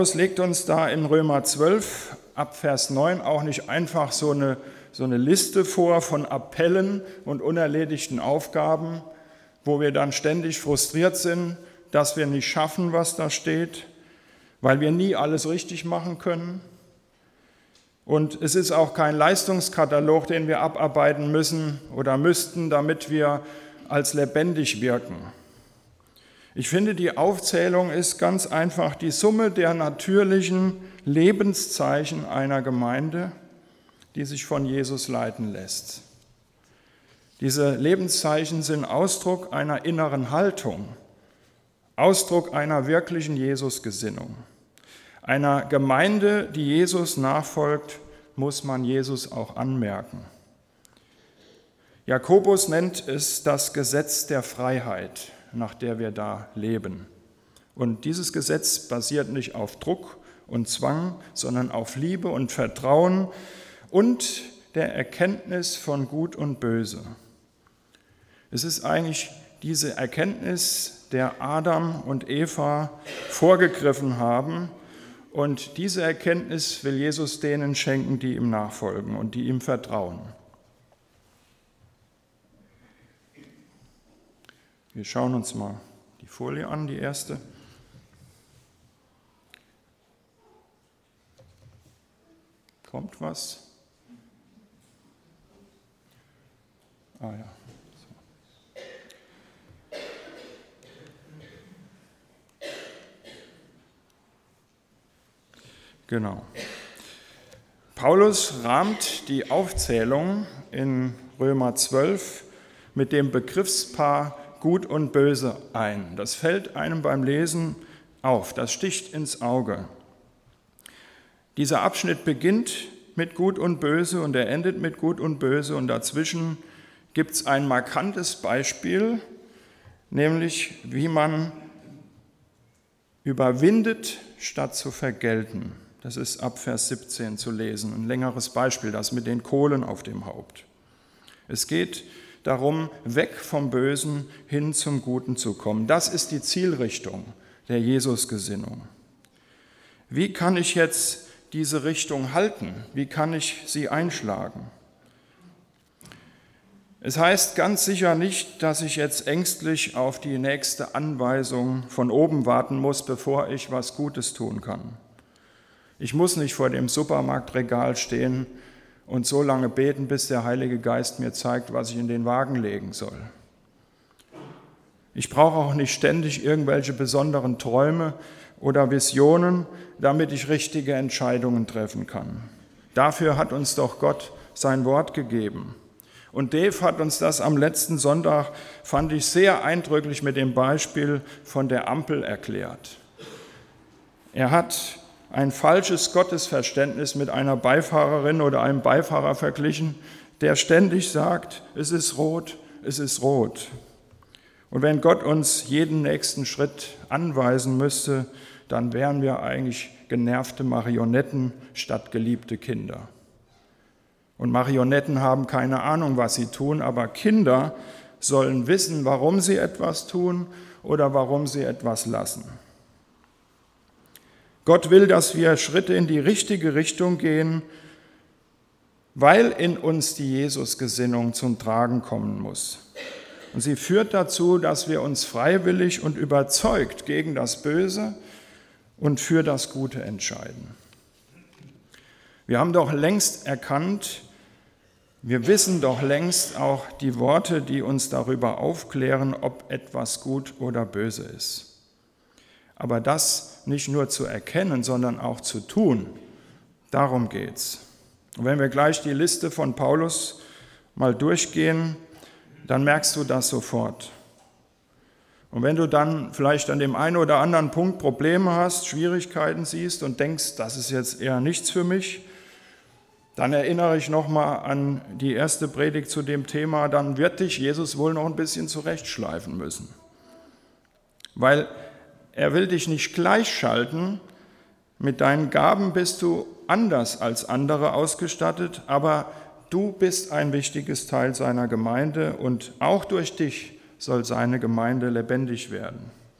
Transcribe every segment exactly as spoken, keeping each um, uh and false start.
Paulus legt uns da in Römer zwölf ab Vers neun auch nicht einfach so eine, so eine Liste vor von Appellen und unerledigten Aufgaben, wo wir dann ständig frustriert sind, dass wir nicht schaffen, was da steht, weil wir nie alles richtig machen können. Und es ist auch kein Leistungskatalog, den wir abarbeiten müssen oder müssten, damit wir als lebendig wirken. Ich finde, die Aufzählung ist ganz einfach die Summe der natürlichen Lebenszeichen einer Gemeinde, die sich von Jesus leiten lässt. Diese Lebenszeichen sind Ausdruck einer inneren Haltung, Ausdruck einer wirklichen Jesusgesinnung. Einer Gemeinde, die Jesus nachfolgt, muss man Jesus auch anmerken. Jakobus nennt es das Gesetz der Freiheit, nach der wir da leben. Und dieses Gesetz basiert nicht auf Druck und Zwang, sondern auf Liebe und Vertrauen und der Erkenntnis von Gut und Böse. Es ist eigentlich diese Erkenntnis, der Adam und Eva vorgegriffen haben. Und diese Erkenntnis will Jesus denen schenken, die ihm nachfolgen und die ihm vertrauen. Wir schauen uns mal die Folie an, die erste. Kommt was? Ah ja. Genau. Paulus rahmt die Aufzählung in Römer zwölf mit dem Begriffspaar Gut und Böse ein. Das fällt einem beim Lesen auf, das sticht ins Auge. Dieser Abschnitt beginnt mit Gut und Böse und er endet mit Gut und Böse und dazwischen gibt es ein markantes Beispiel, nämlich wie man überwindet, statt zu vergelten. Das ist ab Vers siebzehn zu lesen, ein längeres Beispiel, das mit den Kohlen auf dem Haupt. Es geht darum, weg vom Bösen hin zum Guten zu kommen. Das ist die Zielrichtung der Jesusgesinnung. Wie kann ich jetzt diese Richtung halten? Wie kann ich sie einschlagen? Es heißt ganz sicher nicht, dass ich jetzt ängstlich auf die nächste Anweisung von oben warten muss, bevor ich was Gutes tun kann. Ich muss nicht vor dem Supermarktregal stehen und so lange beten, bis der Heilige Geist mir zeigt, was ich in den Wagen legen soll. Ich brauche auch nicht ständig irgendwelche besonderen Träume oder Visionen, damit ich richtige Entscheidungen treffen kann. Dafür hat uns doch Gott sein Wort gegeben. Und Dave hat uns das am letzten Sonntag, fand ich, sehr eindrücklich mit dem Beispiel von der Ampel erklärt. Er hat ein falsches Gottesverständnis mit einer Beifahrerin oder einem Beifahrer verglichen, der ständig sagt, es ist rot, es ist rot. Und wenn Gott uns jeden nächsten Schritt anweisen müsste, dann wären wir eigentlich genervte Marionetten statt geliebte Kinder. Und Marionetten haben keine Ahnung, was sie tun, aber Kinder sollen wissen, warum sie etwas tun oder warum sie etwas lassen. Gott will, dass wir Schritte in die richtige Richtung gehen, weil in uns die Jesusgesinnung zum Tragen kommen muss. Und sie führt dazu, dass wir uns freiwillig und überzeugt gegen das Böse und für das Gute entscheiden. Wir haben doch längst erkannt, wir wissen doch längst auch die Worte, die uns darüber aufklären, ob etwas gut oder böse ist. Aber das nicht nur zu erkennen, sondern auch zu tun, darum geht's. Und wenn wir gleich die Liste von Paulus mal durchgehen, dann merkst du das sofort. Und wenn du dann vielleicht an dem einen oder anderen Punkt Probleme hast, Schwierigkeiten siehst und denkst, das ist jetzt eher nichts für mich, dann erinnere ich nochmal an die erste Predigt zu dem Thema, dann wird dich Jesus wohl noch ein bisschen zurechtschleifen müssen. Weil er will dich nicht gleichschalten, mit deinen Gaben bist du anders als andere ausgestattet, aber du bist ein wichtiges Teil seiner Gemeinde und auch durch dich soll seine Gemeinde lebendig werden.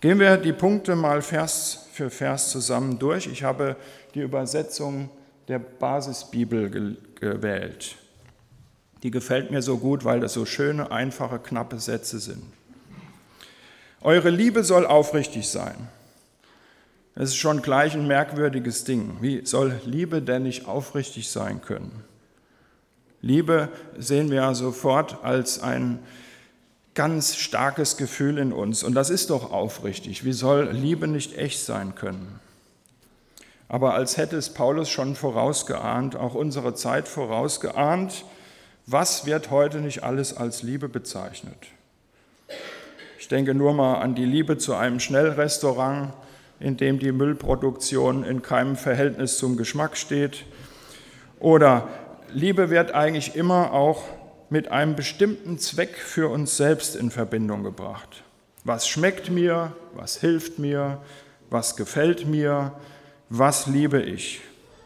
Gehen wir die Punkte mal Vers für Vers zusammen durch. Ich habe die Übersetzung der Basisbibel ge- gewählt. Die gefällt mir so gut, weil das so schöne, einfache, knappe Sätze sind. Eure Liebe soll aufrichtig sein. Das ist schon gleich ein merkwürdiges Ding. Wie soll Liebe denn nicht aufrichtig sein können? Liebe sehen wir ja sofort als ein ganz starkes Gefühl in uns. Und das ist doch aufrichtig. Wie soll Liebe nicht echt sein können? Aber als hätte es Paulus schon vorausgeahnt, auch unsere Zeit vorausgeahnt, was wird heute nicht alles als Liebe bezeichnet? Ich denke nur mal an die Liebe zu einem Schnellrestaurant, in dem die Müllproduktion in keinem Verhältnis zum Geschmack steht. Oder Liebe wird eigentlich immer auch mit einem bestimmten Zweck für uns selbst in Verbindung gebracht. Was schmeckt mir, was hilft mir, was gefällt mir, was liebe ich?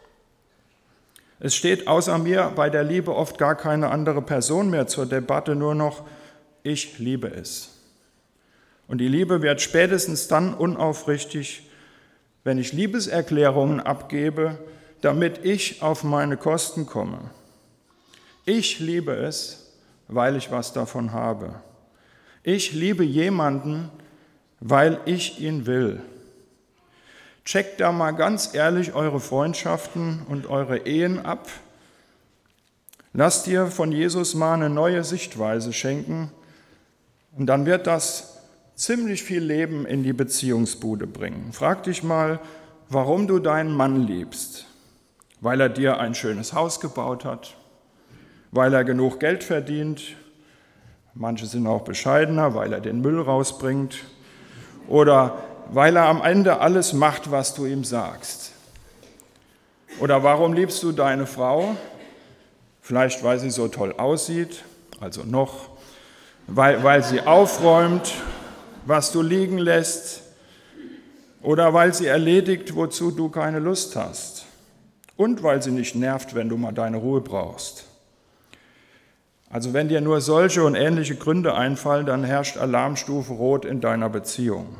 Es steht außer mir bei der Liebe oft gar keine andere Person mehr zur Debatte, nur noch ich liebe es. Und die Liebe wird spätestens dann unaufrichtig, wenn ich Liebeserklärungen abgebe, damit ich auf meine Kosten komme. Ich liebe es, weil ich was davon habe. Ich liebe jemanden, weil ich ihn will. Checkt da mal ganz ehrlich eure Freundschaften und eure Ehen ab. Lasst dir von Jesus mal eine neue Sichtweise schenken und dann wird das ziemlich viel Leben in die Beziehungsbude bringen. Frag dich mal, warum du deinen Mann liebst. Weil er dir ein schönes Haus gebaut hat, weil er genug Geld verdient, manche sind auch bescheidener, weil er den Müll rausbringt oder weil er am Ende alles macht, was du ihm sagst. Oder warum liebst du deine Frau? Vielleicht, weil sie so toll aussieht, also noch, weil, weil sie aufräumt, was du liegen lässt, oder weil sie erledigt, wozu du keine Lust hast. Und weil sie nicht nervt, wenn du mal deine Ruhe brauchst. Also wenn dir nur solche und ähnliche Gründe einfallen, dann herrscht Alarmstufe Rot in deiner Beziehung.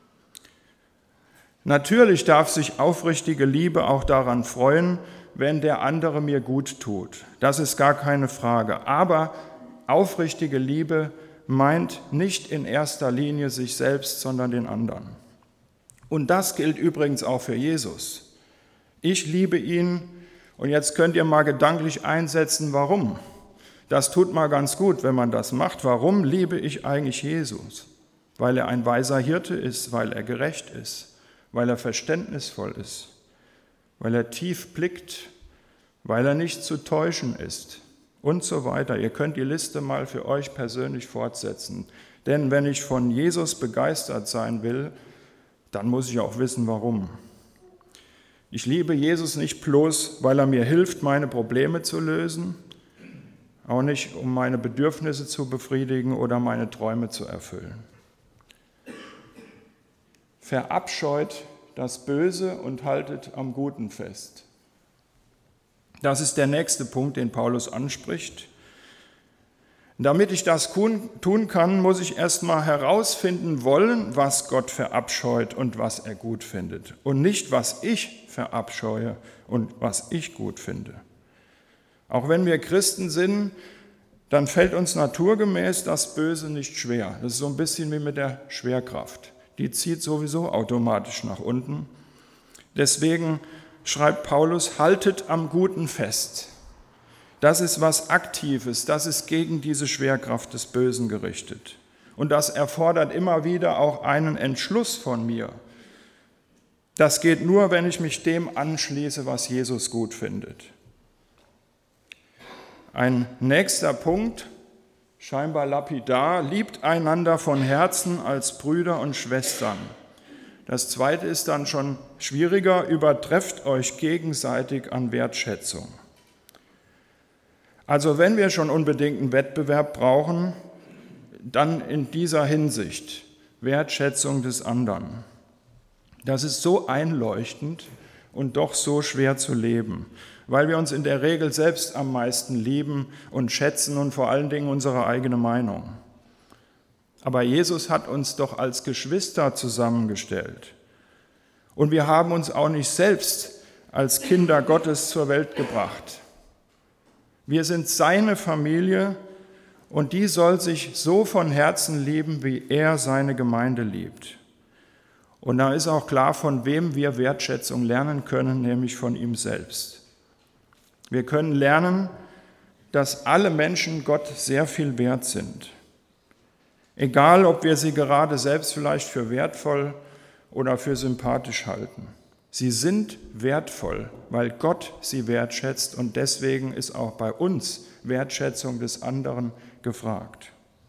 Natürlich darf sich aufrichtige Liebe auch daran freuen, wenn der andere mir gut tut. Das ist gar keine Frage. Aber aufrichtige Liebe meint nicht in erster Linie sich selbst, sondern den anderen. Und das gilt übrigens auch für Jesus. Ich liebe ihn und jetzt könnt ihr mal gedanklich einsetzen, warum. Das tut mal ganz gut, wenn man das macht. Warum liebe ich eigentlich Jesus? Weil er ein weiser Hirte ist, weil er gerecht ist, weil er verständnisvoll ist, weil er tief blickt, weil er nicht zu täuschen ist und so weiter. Ihr könnt die Liste mal für euch persönlich fortsetzen. Denn wenn ich von Jesus begeistert sein will, dann muss ich auch wissen, warum. Ich liebe Jesus nicht bloß, weil er mir hilft, meine Probleme zu lösen, auch nicht, um meine Bedürfnisse zu befriedigen oder meine Träume zu erfüllen. Verabscheut das Böse und haltet am Guten fest. Das ist der nächste Punkt, den Paulus anspricht. Damit ich das tun kann, muss ich erst mal herausfinden wollen, was Gott verabscheut und was er gut findet. Und nicht, was ich verabscheue und was ich gut finde. Auch wenn wir Christen sind, dann fällt uns naturgemäß das Böse nicht schwer. Das ist so ein bisschen wie mit der Schwerkraft. Die zieht sowieso automatisch nach unten. Deswegen schreibt Paulus, haltet am Guten fest. Das ist was Aktives, das ist gegen diese Schwerkraft des Bösen gerichtet. Und das erfordert immer wieder auch einen Entschluss von mir. Das geht nur, wenn ich mich dem anschließe, was Jesus gut findet. Ein nächster Punkt, scheinbar lapidar, liebt einander von Herzen als Brüder und Schwestern. Das zweite ist dann schon schwieriger, übertrefft euch gegenseitig an Wertschätzung. Also wenn wir schon unbedingt einen Wettbewerb brauchen, dann in dieser Hinsicht Wertschätzung des anderen. Das ist so einleuchtend und doch so schwer zu leben, weil wir uns in der Regel selbst am meisten lieben und schätzen und vor allen Dingen unsere eigene Meinung. Aber Jesus hat uns doch als Geschwister zusammengestellt. Und wir haben uns auch nicht selbst als Kinder Gottes zur Welt gebracht. Wir sind seine Familie und die soll sich so von Herzen lieben, wie er seine Gemeinde liebt. Und da ist auch klar, von wem wir Wertschätzung lernen können, nämlich von ihm selbst. Wir können lernen, dass alle Menschen Gott sehr viel wert sind. Egal, ob wir sie gerade selbst vielleicht für wertvoll oder für sympathisch halten. Sie sind wertvoll, weil Gott sie wertschätzt und deswegen ist auch bei uns Wertschätzung des anderen gefragt.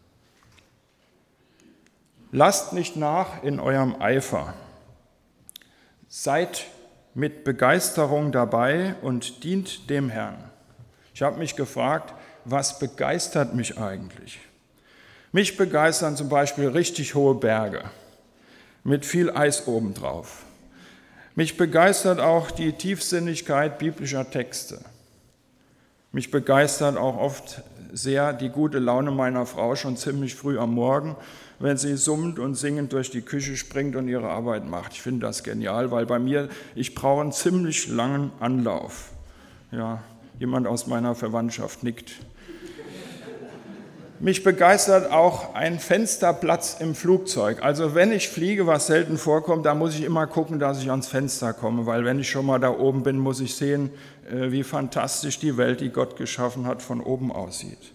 Lasst nicht nach in eurem Eifer. Seid mit Begeisterung dabei und dient dem Herrn. Ich habe mich gefragt, was begeistert mich eigentlich? Mich begeistern zum Beispiel richtig hohe Berge mit viel Eis obendrauf. Mich begeistert auch die Tiefsinnigkeit biblischer Texte. Mich begeistert auch oft sehr die gute Laune meiner Frau schon ziemlich früh am Morgen, wenn sie summend und singend durch die Küche springt und ihre Arbeit macht. Ich finde das genial, weil bei mir, ich brauche einen ziemlich langen Anlauf. Ja, jemand aus meiner Verwandtschaft nickt. Mich begeistert auch ein Fensterplatz im Flugzeug. Also wenn ich fliege, was selten vorkommt, da muss ich immer gucken, dass ich ans Fenster komme, weil wenn ich schon mal da oben bin, muss ich sehen, wie fantastisch die Welt, die Gott geschaffen hat, von oben aussieht.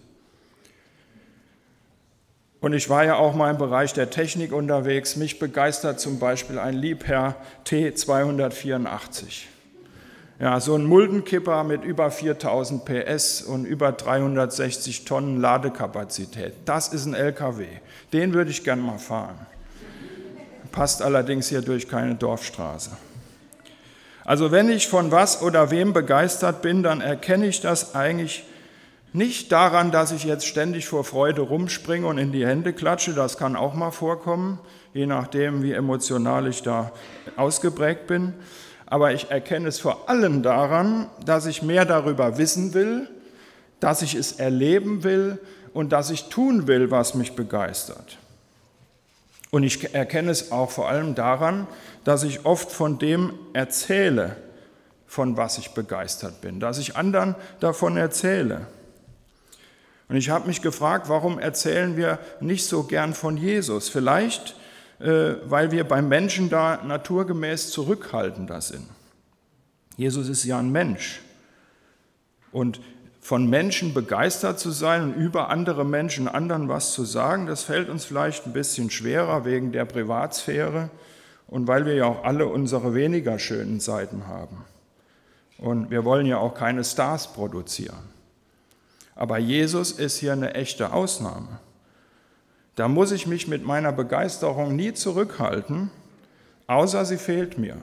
Und ich war ja auch mal im Bereich der Technik unterwegs. Mich begeistert zum Beispiel ein Liebherr T zweihundertvierundachtzig. Ja, so ein Muldenkipper mit über viertausend P S und über dreihundertsechzig Tonnen Ladekapazität. Das ist ein L K W. Den würde ich gern mal fahren. Passt allerdings hier durch keine Dorfstraße. Also wenn ich von was oder wem begeistert bin, dann erkenne ich das eigentlich nicht daran, dass ich jetzt ständig vor Freude rumspringe und in die Hände klatsche. Das kann auch mal vorkommen, je nachdem, wie emotional ich da ausgeprägt bin. Aber ich erkenne es vor allem daran, dass ich mehr darüber wissen will, dass ich es erleben will und dass ich tun will, was mich begeistert. Und ich erkenne es auch vor allem daran, dass ich oft von dem erzähle, von was ich begeistert bin, dass ich anderen davon erzähle. Und ich habe mich gefragt, warum erzählen wir nicht so gern von Jesus? Vielleicht weil wir beim Menschen da naturgemäß zurückhaltender sind. Jesus ist ja ein Mensch. Und von Menschen begeistert zu sein und über andere Menschen anderen was zu sagen, das fällt uns vielleicht ein bisschen schwerer wegen der Privatsphäre und weil wir ja auch alle unsere weniger schönen Seiten haben. Und wir wollen ja auch keine Stars produzieren. Aber Jesus ist hier eine echte Ausnahme. Da muss ich mich mit meiner Begeisterung nie zurückhalten, außer sie fehlt mir.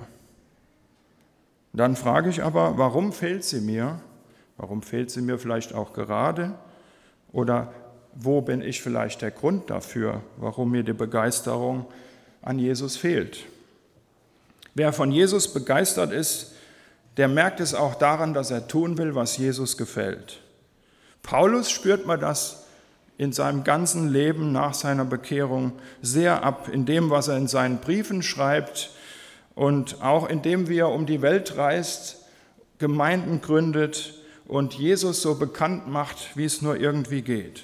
Dann frage ich aber, warum fehlt sie mir? Warum fehlt sie mir vielleicht auch gerade? Oder wo bin ich vielleicht der Grund dafür, warum mir die Begeisterung an Jesus fehlt? Wer von Jesus begeistert ist, der merkt es auch daran, dass er tun will, was Jesus gefällt. Paulus spürt man das in seinem ganzen Leben nach seiner Bekehrung sehr ab, in dem, was er in seinen Briefen schreibt und auch in dem, wie er um die Welt reist, Gemeinden gründet und Jesus so bekannt macht, wie es nur irgendwie geht.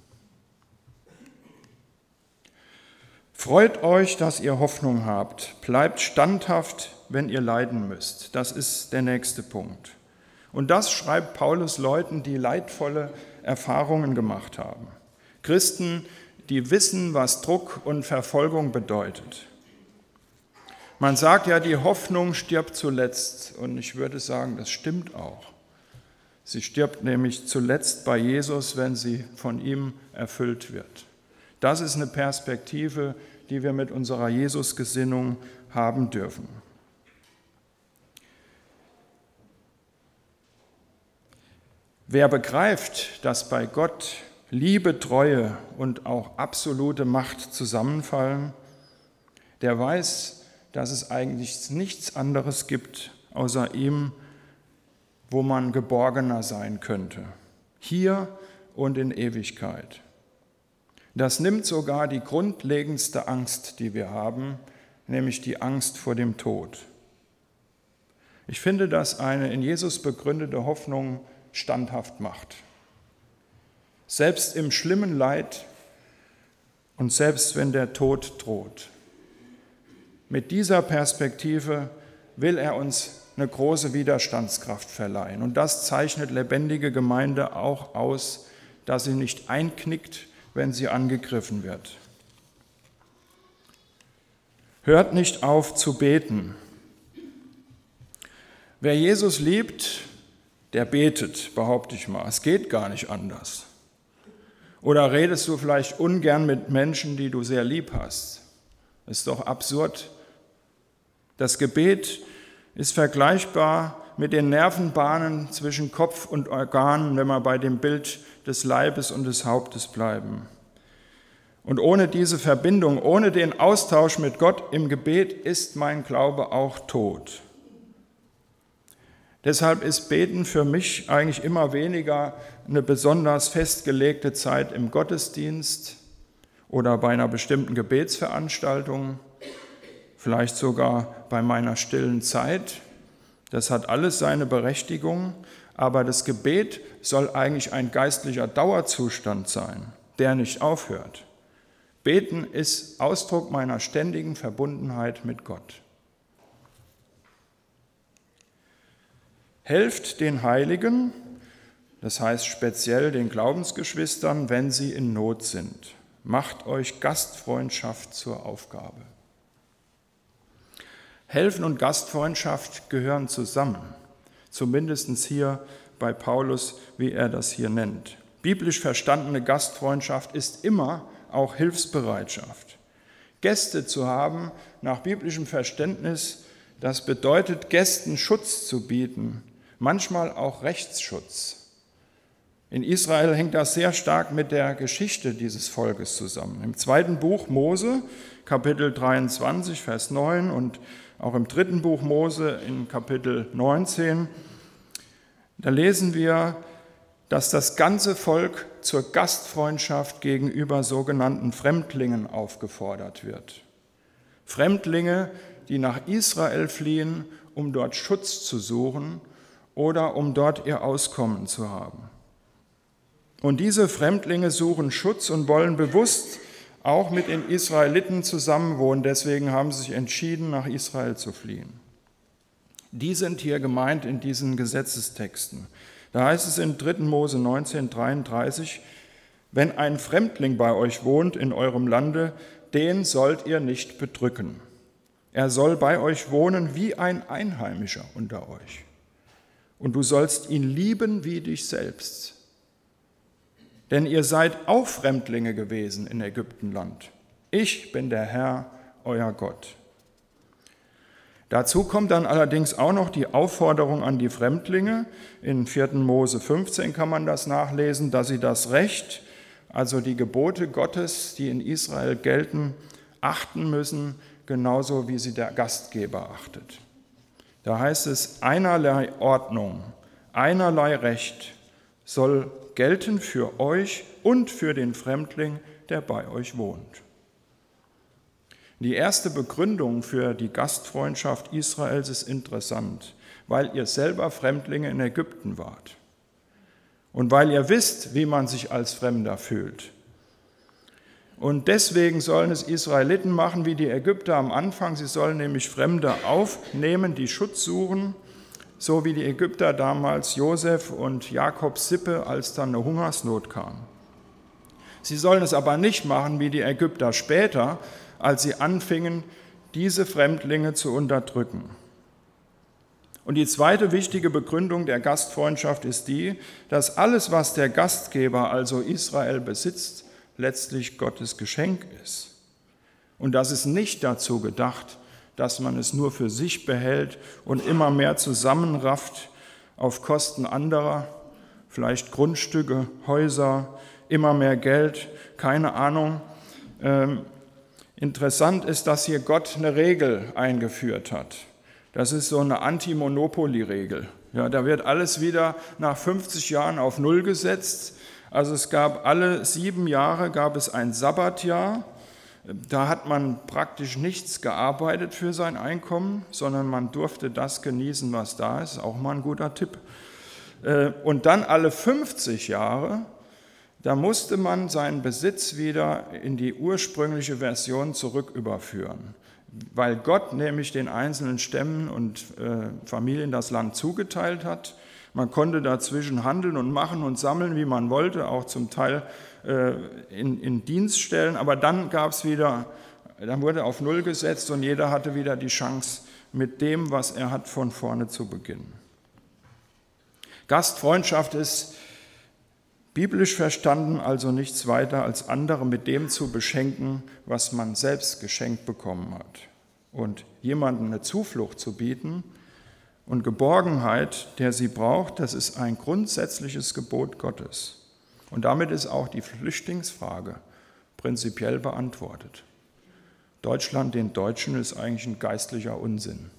Freut euch, dass ihr Hoffnung habt. Bleibt standhaft, wenn ihr leiden müsst. Das ist der nächste Punkt. Und das schreibt Paulus Leuten, die leidvolle Erfahrungen gemacht haben. Christen, die wissen, was Druck und Verfolgung bedeutet. Man sagt ja, die Hoffnung stirbt zuletzt. Und ich würde sagen, das stimmt auch. Sie stirbt nämlich zuletzt bei Jesus, wenn sie von ihm erfüllt wird. Das ist eine Perspektive, die wir mit unserer Jesus-Gesinnung haben dürfen. Wer begreift, dass bei Gott Liebe, Treue und auch absolute Macht zusammenfallen, der weiß, dass es eigentlich nichts anderes gibt außer ihm, wo man geborgener sein könnte, hier und in Ewigkeit. Das nimmt sogar die grundlegendste Angst, die wir haben, nämlich die Angst vor dem Tod. Ich finde, dass eine in Jesus begründete Hoffnung standhaft macht. Selbst im schlimmen Leid und selbst wenn der Tod droht. Mit dieser Perspektive will er uns eine große Widerstandskraft verleihen. Und das zeichnet lebendige Gemeinde auch aus, dass sie nicht einknickt, wenn sie angegriffen wird. Hört nicht auf zu beten. Wer Jesus liebt, der betet, behaupte ich mal. Es geht gar nicht anders. Oder redest du vielleicht ungern mit Menschen, die du sehr lieb hast? Das ist doch absurd. Das Gebet ist vergleichbar mit den Nervenbahnen zwischen Kopf und Organen, wenn wir bei dem Bild des Leibes und des Hauptes bleiben. Und ohne diese Verbindung, ohne den Austausch mit Gott im Gebet ist mein Glaube auch tot. Deshalb ist Beten für mich eigentlich immer weniger eine besonders festgelegte Zeit im Gottesdienst oder bei einer bestimmten Gebetsveranstaltung, vielleicht sogar bei meiner stillen Zeit. Das hat alles seine Berechtigung, aber das Gebet soll eigentlich ein geistlicher Dauerzustand sein, der nicht aufhört. Beten ist Ausdruck meiner ständigen Verbundenheit mit Gott. Helft den Heiligen, das heißt speziell den Glaubensgeschwistern, wenn sie in Not sind. Macht euch Gastfreundschaft zur Aufgabe. Helfen und Gastfreundschaft gehören zusammen, zumindest hier bei Paulus, wie er das hier nennt. Biblisch verstandene Gastfreundschaft ist immer auch Hilfsbereitschaft. Gäste zu haben, nach biblischem Verständnis, das bedeutet, Gästen Schutz zu bieten, manchmal auch Rechtsschutz. In Israel hängt das sehr stark mit der Geschichte dieses Volkes zusammen. Im zweiten Buch Mose, Kapitel dreiundzwanzig, Vers neun und auch im dritten Buch Mose in Kapitel neunzehn, da lesen wir, dass das ganze Volk zur Gastfreundschaft gegenüber sogenannten Fremdlingen aufgefordert wird. Fremdlinge, die nach Israel fliehen, um dort Schutz zu suchen oder um dort ihr Auskommen zu haben. Und diese Fremdlinge suchen Schutz und wollen bewusst auch mit den Israeliten zusammenwohnen. Deswegen haben sie sich entschieden, nach Israel zu fliehen. Die sind hier gemeint in diesen Gesetzestexten. Da heißt es in dritten Mose neunzehn, dreiunddreißig, wenn ein Fremdling bei euch wohnt in eurem Lande, den sollt ihr nicht bedrücken. Er soll bei euch wohnen wie ein Einheimischer unter euch. Und du sollst ihn lieben wie dich selbst. Denn ihr seid auch Fremdlinge gewesen in Ägyptenland. Ich bin der Herr, euer Gott. Dazu kommt dann allerdings auch noch die Aufforderung an die Fremdlinge. In vierten Mose fünfzehn kann man das nachlesen, dass sie das Recht, also die Gebote Gottes, die in Israel gelten, achten müssen, genauso wie sie der Gastgeber achtet. Da heißt es, einerlei Ordnung, einerlei Recht soll gelten für euch und für den Fremdling, der bei euch wohnt. Die erste Begründung für die Gastfreundschaft Israels ist interessant, weil ihr selber Fremdlinge in Ägypten wart und weil ihr wisst, wie man sich als Fremder fühlt. Und deswegen sollen es Israeliten machen wie die Ägypter am Anfang. Sie sollen nämlich Fremde aufnehmen, die Schutz suchen, so wie die Ägypter damals Josef und Jakobs Sippe, als dann eine Hungersnot kam. Sie sollen es aber nicht machen wie die Ägypter später, als sie anfingen, diese Fremdlinge zu unterdrücken. Und die zweite wichtige Begründung der Gastfreundschaft ist die, dass alles, was der Gastgeber, also Israel, besitzt, letztlich Gottes Geschenk ist. Und das ist nicht dazu gedacht, dass man es nur für sich behält und immer mehr zusammenrafft auf Kosten anderer, vielleicht Grundstücke, Häuser, immer mehr Geld, keine Ahnung. Ähm, interessant ist, dass hier Gott eine Regel eingeführt hat. Das ist so eine Anti-Monopoly-Regel. Ja, da wird alles wieder nach fünfzig Jahren auf Null gesetzt. Also es gab alle sieben Jahre gab es ein Sabbatjahr. Da hat man praktisch nichts gearbeitet für sein Einkommen, sondern man durfte das genießen, was da ist. Auch mal ein guter Tipp. Und dann alle fünfzig Jahre, da musste man seinen Besitz wieder in die ursprüngliche Version zurücküberführen, weil Gott nämlich den einzelnen Stämmen und Familien das Land zugeteilt hat. Man konnte dazwischen handeln und machen und sammeln, wie man wollte, auch zum Teil in, in Dienst stellen. Aber dann gab es wieder, dann wurde auf Null gesetzt und jeder hatte wieder die Chance, mit dem, was er hat, von vorne zu beginnen. Gastfreundschaft ist biblisch verstanden also nichts weiter als andere mit dem zu beschenken, was man selbst geschenkt bekommen hat. Und jemandem eine Zuflucht zu bieten und Geborgenheit, der sie braucht, das ist ein grundsätzliches Gebot Gottes. Und damit ist auch die Flüchtlingsfrage prinzipiell beantwortet. Deutschland den Deutschen ist eigentlich ein geistlicher Unsinn.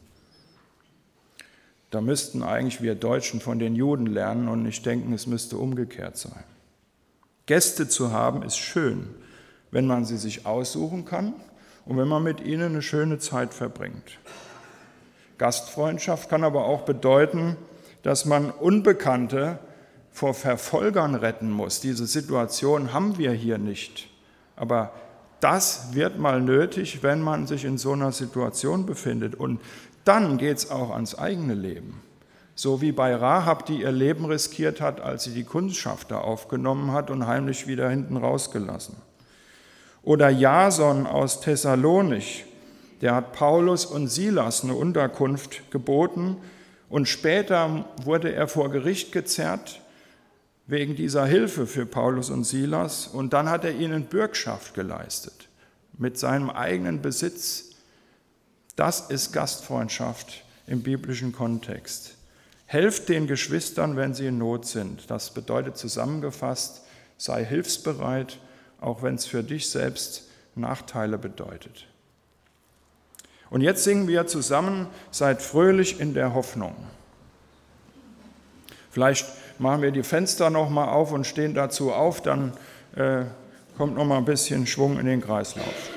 Da müssten eigentlich wir Deutschen von den Juden lernen und nicht denken, es müsste umgekehrt sein. Gäste zu haben ist schön, wenn man sie sich aussuchen kann und wenn man mit ihnen eine schöne Zeit verbringt. Gastfreundschaft kann aber auch bedeuten, dass man Unbekannte vor Verfolgern retten muss. Diese Situation haben wir hier nicht. Aber das wird mal nötig, wenn man sich in so einer Situation befindet. Und dann geht es auch ans eigene Leben. So wie bei Rahab, die ihr Leben riskiert hat, als sie die Kundschafter aufgenommen hat und heimlich wieder hinten rausgelassen. Oder Jason aus Thessalonich, der hat Paulus und Silas eine Unterkunft geboten und später wurde er vor Gericht gezerrt wegen dieser Hilfe für Paulus und Silas und dann hat er ihnen Bürgschaft geleistet mit seinem eigenen Besitz. Das ist Gastfreundschaft im biblischen Kontext. Helft den Geschwistern, wenn sie in Not sind. Das bedeutet zusammengefasst, sei hilfsbereit, auch wenn es für dich selbst Nachteile bedeutet. Und jetzt singen wir zusammen, seid fröhlich in der Hoffnung. Vielleicht machen wir die Fenster noch mal auf und stehen dazu auf, dann äh, kommt noch mal ein bisschen Schwung in den Kreislauf.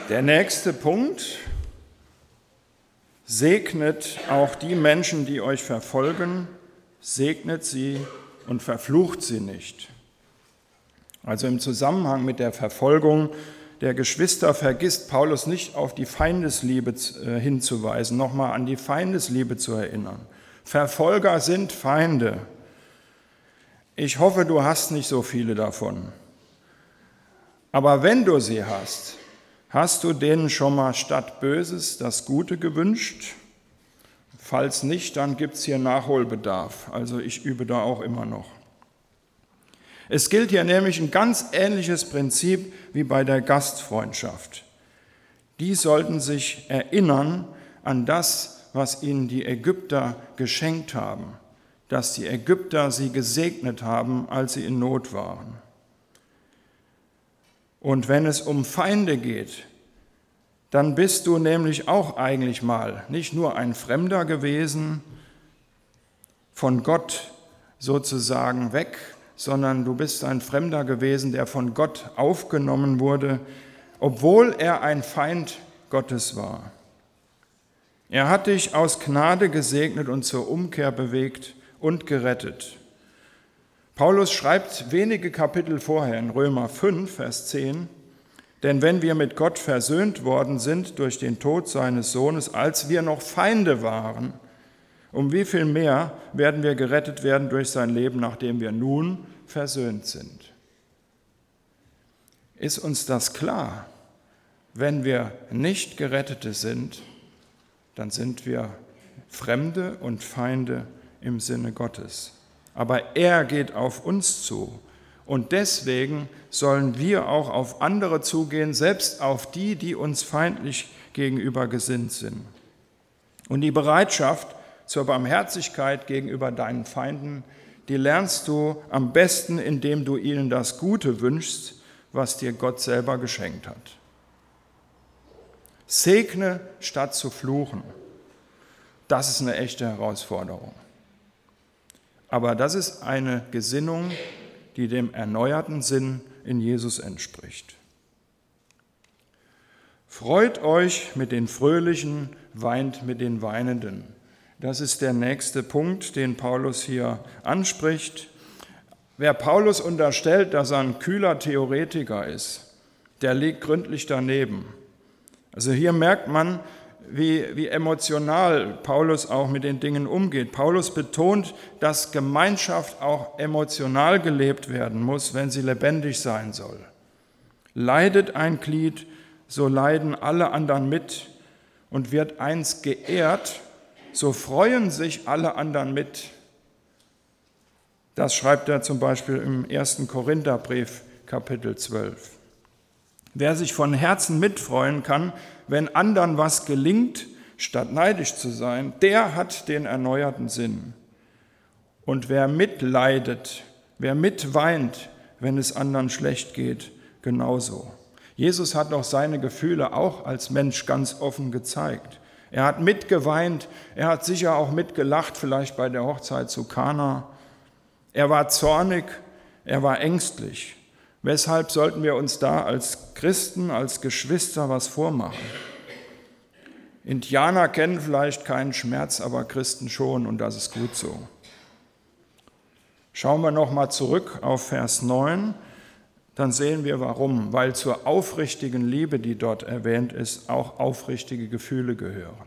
Der nächste Punkt: Segnet auch die Menschen, die euch verfolgen, segnet sie und verflucht sie nicht. Also im Zusammenhang mit der Verfolgung der Geschwister vergisst Paulus nicht, auf die Feindesliebe hinzuweisen, nochmal an die Feindesliebe zu erinnern. Verfolger sind Feinde. Ich hoffe, du hast nicht so viele davon. Aber wenn du sie hast, hast du denen schon mal statt Böses das Gute gewünscht? Falls nicht, dann gibt es hier Nachholbedarf. Also ich übe da auch immer noch. Es gilt hier nämlich ein ganz ähnliches Prinzip wie bei der Gastfreundschaft. Die sollten sich erinnern an das, was ihnen die Ägypter geschenkt haben, dass die Ägypter sie gesegnet haben, als sie in Not waren. Und wenn es um Feinde geht, dann bist du nämlich auch eigentlich mal nicht nur ein Fremder gewesen, von Gott sozusagen weg, sondern du bist ein Fremder gewesen, der von Gott aufgenommen wurde, obwohl er ein Feind Gottes war. Er hat dich aus Gnade gesegnet und zur Umkehr bewegt und gerettet. Paulus schreibt wenige Kapitel vorher in Römer fünf, Vers zehn, denn wenn wir mit Gott versöhnt worden sind durch den Tod seines Sohnes, als wir noch Feinde waren, um wie viel mehr werden wir gerettet werden durch sein Leben, nachdem wir nun versöhnt sind? Ist uns das klar? Wenn wir nicht Gerettete sind, dann sind wir Fremde und Feinde im Sinne Gottes. Aber er geht auf uns zu. Und deswegen sollen wir auch auf andere zugehen, selbst auf die, die uns feindlich gegenüber gesinnt sind. Und die Bereitschaft zur Barmherzigkeit gegenüber deinen Feinden, die lernst du am besten, indem du ihnen das Gute wünschst, was dir Gott selber geschenkt hat. Segne statt zu fluchen. Das ist eine echte Herausforderung. Aber das ist eine Gesinnung, die dem erneuerten Sinn in Jesus entspricht. Freut euch mit den Fröhlichen, weint mit den Weinenden. Das ist der nächste Punkt, den Paulus hier anspricht. Wer Paulus unterstellt, dass er ein kühler Theoretiker ist, der liegt gründlich daneben. Also hier merkt man, wie, wie emotional Paulus auch mit den Dingen umgeht. Paulus betont, dass Gemeinschaft auch emotional gelebt werden muss, wenn sie lebendig sein soll. Leidet ein Glied, so leiden alle anderen mit, und wird eins geehrt, so freuen sich alle anderen mit. Das schreibt er zum Beispiel im ersten Korintherbrief, Kapitel zwölf. Wer sich von Herzen mitfreuen kann, wenn anderen was gelingt, statt neidisch zu sein, der hat den erneuerten Sinn. Und wer mitleidet, wer mitweint, wenn es anderen schlecht geht, genauso. Jesus hat doch seine Gefühle auch als Mensch ganz offen gezeigt. Er hat mitgeweint, er hat sicher auch mitgelacht, vielleicht bei der Hochzeit zu Kana. Er war zornig, er war ängstlich. Weshalb sollten wir uns da als Christen, als Geschwister was vormachen? Indianer kennen vielleicht keinen Schmerz, aber Christen schon, und das ist gut so. Schauen wir nochmal zurück auf Vers neun, dann sehen wir warum. Weil zur aufrichtigen Liebe, die dort erwähnt ist, auch aufrichtige Gefühle gehören.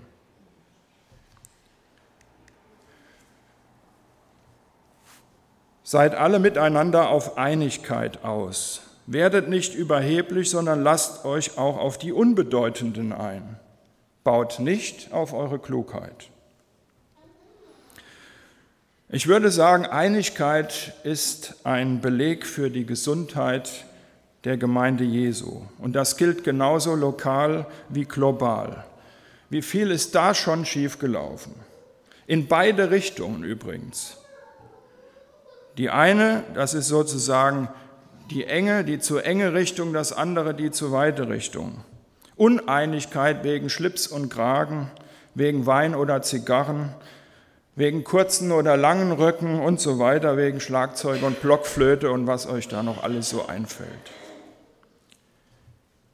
Seid alle miteinander auf Einigkeit aus. Werdet nicht überheblich, sondern lasst euch auch auf die Unbedeutenden ein. Baut nicht auf eure Klugheit. Ich würde sagen, Einigkeit ist ein Beleg für die Gesundheit der Gemeinde Jesu. Und das gilt genauso lokal wie global. Wie viel ist da schon schiefgelaufen? In beide Richtungen übrigens. Die eine, das ist sozusagen die enge, die zu enge Richtung, das andere die zu weite Richtung. Uneinigkeit wegen Schlips und Kragen, wegen Wein oder Zigarren, wegen kurzen oder langen Röcken und so weiter, wegen Schlagzeug und Blockflöte und was euch da noch alles so einfällt.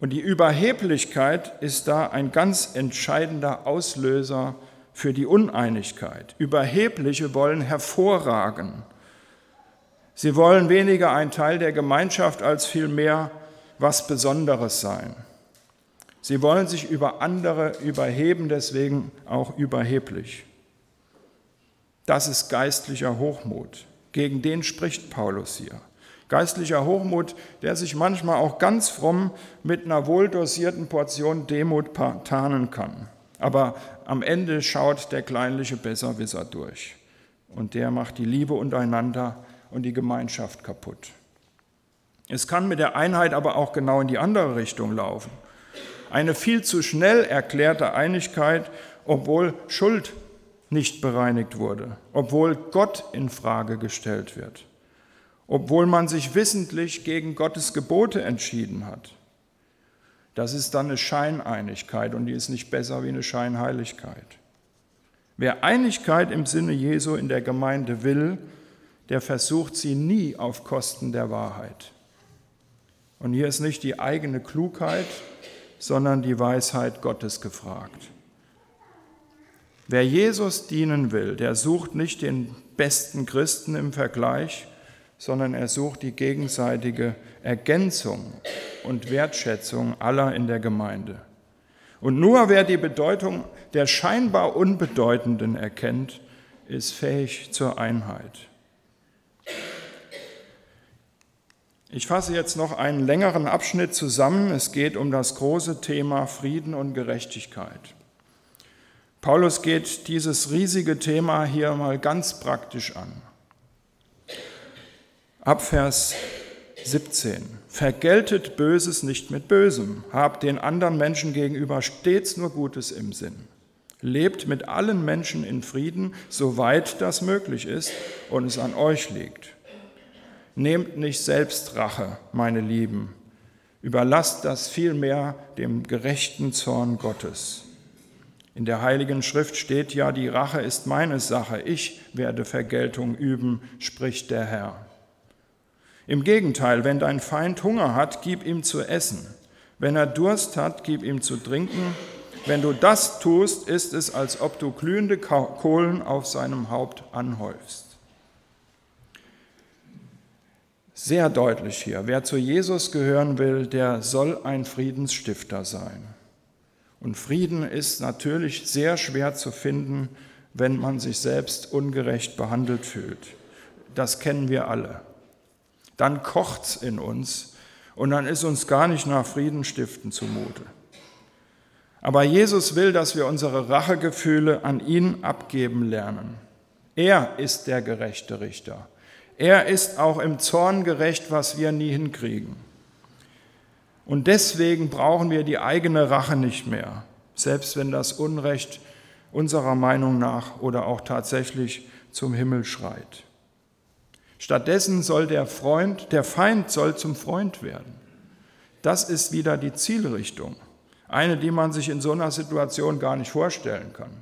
Und die Überheblichkeit ist da ein ganz entscheidender Auslöser für die Uneinigkeit. Überhebliche wollen hervorragen. Sie wollen weniger ein Teil der Gemeinschaft als vielmehr was Besonderes sein. Sie wollen sich über andere überheben, deswegen auch überheblich. Das ist geistlicher Hochmut. Gegen den spricht Paulus hier. Geistlicher Hochmut, der sich manchmal auch ganz fromm mit einer wohldosierten Portion Demut tarnen kann. Aber am Ende schaut der kleinliche Besserwisser durch. Und der macht die Liebe untereinander und die Gemeinschaft kaputt. Es kann mit der Einheit aber auch genau in die andere Richtung laufen. Eine viel zu schnell erklärte Einigkeit, obwohl Schuld nicht bereinigt wurde, obwohl Gott in Frage gestellt wird, obwohl man sich wissentlich gegen Gottes Gebote entschieden hat. Das ist dann eine Scheineinigkeit und die ist nicht besser wie eine Scheinheiligkeit. Wer Einigkeit im Sinne Jesu in der Gemeinde will, der versucht sie nie auf Kosten der Wahrheit. Und hier ist nicht die eigene Klugheit, sondern die Weisheit Gottes gefragt. Wer Jesus dienen will, der sucht nicht den besten Christen im Vergleich, sondern er sucht die gegenseitige Ergänzung und Wertschätzung aller in der Gemeinde. Und nur wer die Bedeutung der scheinbar Unbedeutenden erkennt, ist fähig zur Einheit. Ich fasse jetzt noch einen längeren Abschnitt zusammen. Es geht um das große Thema Frieden und Gerechtigkeit. Paulus geht dieses riesige Thema hier mal ganz praktisch an. Ab Vers siebzehn. Vergeltet Böses nicht mit Bösem, habt den anderen Menschen gegenüber stets nur Gutes im Sinn. Lebt mit allen Menschen in Frieden, soweit das möglich ist und es an euch liegt. Nehmt nicht selbst Rache, meine Lieben, überlasst das vielmehr dem gerechten Zorn Gottes. In der Heiligen Schrift steht ja, die Rache ist meine Sache, ich werde Vergeltung üben, spricht der Herr. Im Gegenteil, wenn dein Feind Hunger hat, gib ihm zu essen. Wenn er Durst hat, gib ihm zu trinken. Wenn du das tust, ist es, als ob du glühende Kohlen auf seinem Haupt anhäufst. Sehr deutlich hier, wer zu Jesus gehören will, der soll ein Friedensstifter sein. Und Frieden ist natürlich sehr schwer zu finden, wenn man sich selbst ungerecht behandelt fühlt. Das kennen wir alle. Dann kocht's in uns und dann ist uns gar nicht nach Friedensstiften zumute. Aber Jesus will, dass wir unsere Rachegefühle an ihn abgeben lernen. Er ist der gerechte Richter. Er ist auch im Zorn gerecht, was wir nie hinkriegen. Und deswegen brauchen wir die eigene Rache nicht mehr, selbst wenn das Unrecht unserer Meinung nach oder auch tatsächlich zum Himmel schreit. Stattdessen soll der Freund, der Feind soll zum Freund werden. Das ist wieder die Zielrichtung, eine, die man sich in so einer Situation gar nicht vorstellen kann.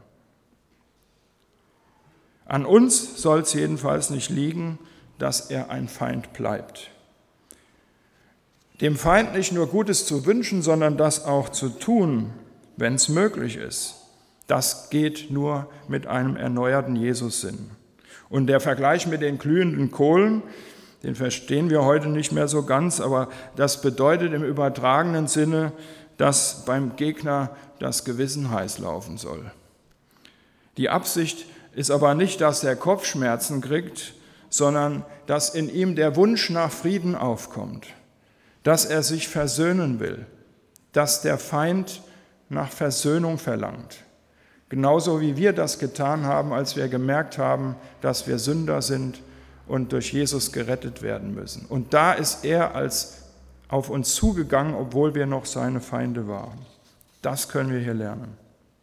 An uns soll es jedenfalls nicht liegen, dass er ein Feind bleibt. Dem Feind nicht nur Gutes zu wünschen, sondern das auch zu tun, wenn es möglich ist, das geht nur mit einem erneuerten Jesus-Sinn. Und der Vergleich mit den glühenden Kohlen, den verstehen wir heute nicht mehr so ganz, aber das bedeutet im übertragenen Sinne, dass beim Gegner das Gewissen heiß laufen soll. Die Absicht ist aber nicht, dass er Kopfschmerzen kriegt, sondern dass in ihm der Wunsch nach Frieden aufkommt, dass er sich versöhnen will, dass der Feind nach Versöhnung verlangt. Genauso wie wir das getan haben, als wir gemerkt haben, dass wir Sünder sind und durch Jesus gerettet werden müssen. Und da ist er als auf uns zugegangen, obwohl wir noch seine Feinde waren. Das können wir hier lernen.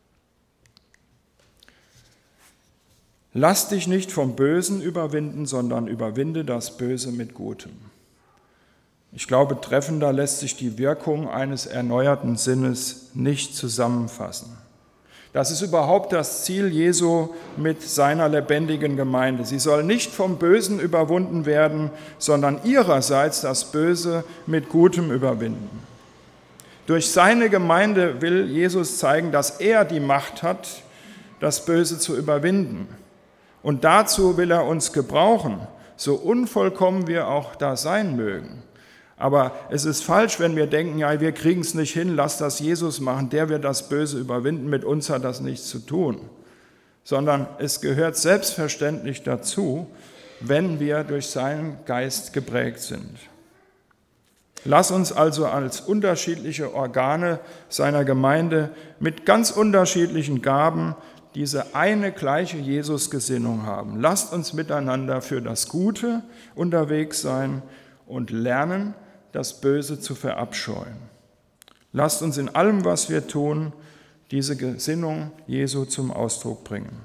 Lass dich nicht vom Bösen überwinden, sondern überwinde das Böse mit Gutem. Ich glaube, treffender lässt sich die Wirkung eines erneuerten Sinnes nicht zusammenfassen. Das ist überhaupt das Ziel Jesu mit seiner lebendigen Gemeinde. Sie soll nicht vom Bösen überwunden werden, sondern ihrerseits das Böse mit Gutem überwinden. Durch seine Gemeinde will Jesus zeigen, dass er die Macht hat, das Böse zu überwinden. Und dazu will er uns gebrauchen, so unvollkommen wir auch da sein mögen. Aber es ist falsch, wenn wir denken, ja, wir kriegen es nicht hin, lass das Jesus machen, der wird das Böse überwinden, mit uns hat das nichts zu tun. Sondern es gehört selbstverständlich dazu, wenn wir durch seinen Geist geprägt sind. Lass uns also als unterschiedliche Organe seiner Gemeinde mit ganz unterschiedlichen Gaben diese eine gleiche Jesus-Gesinnung haben. Lasst uns miteinander für das Gute unterwegs sein und lernen, das Böse zu verabscheuen. Lasst uns in allem, was wir tun, diese Gesinnung Jesu zum Ausdruck bringen.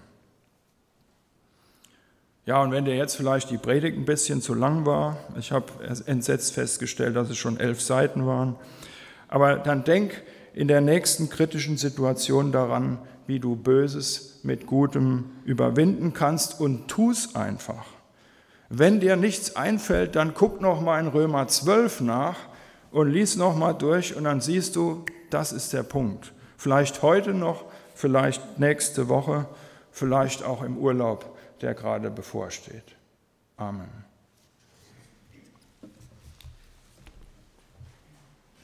Ja, und wenn dir jetzt vielleicht die Predigt ein bisschen zu lang war, ich habe entsetzt festgestellt, dass es schon elf Seiten waren, aber dann denk in der nächsten kritischen Situation daran, wie du Böses mit Gutem überwinden kannst und tu's einfach. Wenn dir nichts einfällt, dann guck noch mal in Römer zwölf nach und lies noch mal durch und dann siehst du, das ist der Punkt. Vielleicht heute noch, vielleicht nächste Woche, vielleicht auch im Urlaub, der gerade bevorsteht. Amen.